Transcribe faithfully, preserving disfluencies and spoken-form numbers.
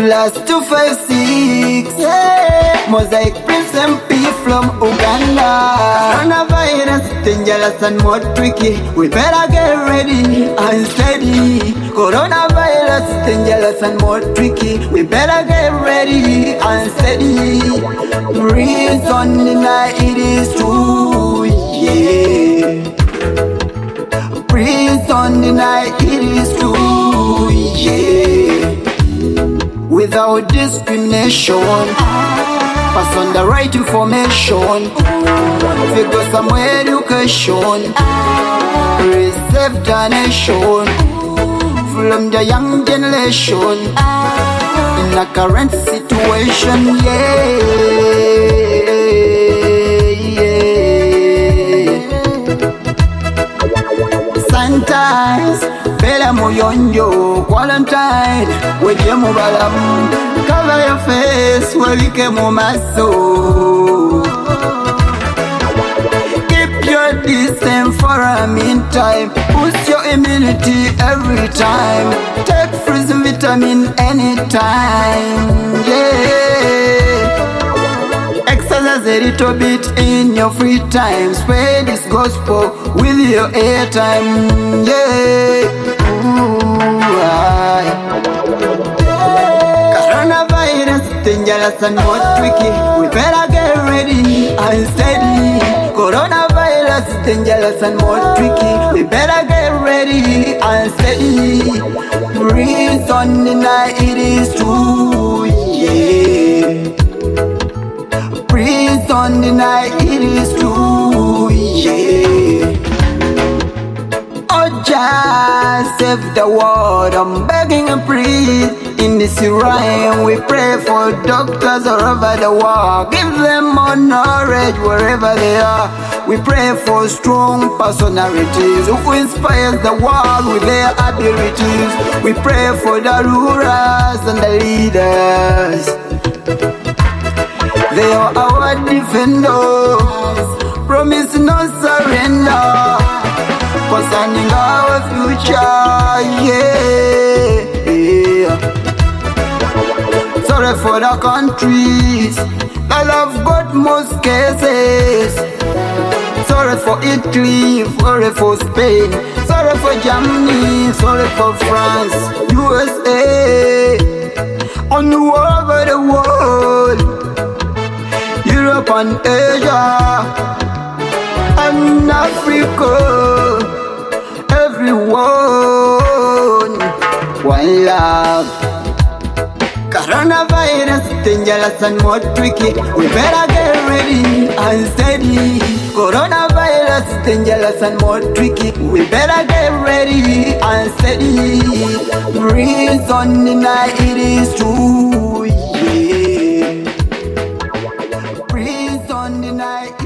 Last two five six, yeah. Mosaic Prince M P from Uganda. Coronavirus dangerous and more tricky. We better get ready and steady. Coronavirus dangerous and more tricky. We better get ready and steady. Breeze on the night, it is true, yeah. Breeze on the night, it is true, yeah. Without discrimination, pass on the right information. Figure some education, preserve the nation from the young generation in a current situation, yeah, yeah. Sanitize, bela moyonjo, quarantine, weje mubalam, cover your face, welike mumaso. Keep your distance for a meantime, boost your immunity every time. Take fruits and vitamin anytime, yeah. Exercise a little bit in your free time. Spread this gospel with your airtime, yeah. Ooh, aye. Coronavirus dangerous and more tricky. We better get ready and steady. Coronavirus dangerous and more tricky. We better get ready and steady. Breeze on the night, it is true, yeah. Breeze on the night, it is true, yeah. Oh, just save the world, I'm begging and pleading. In this rhyme, we pray for doctors all over the world. Give them more knowledge wherever they are. We pray for strong personalities who inspire the world with their abilities. We pray for the rulers and the leaders. They are our defenders. Promise no surrender concerning our future, yeah, yeah. Sorry for the countries that have got most cases. Sorry for Italy, sorry for Spain, sorry for Germany, sorry for France, U S A, and all over the world, Europe and Asia, and Africa, everyone, one love. Coronavirus dangerous and more tricky. We better get ready and steady. Coronavirus dangerous and more tricky. We better get ready and steady. Breeze on the night, it is true, yeah. Breeze on the night.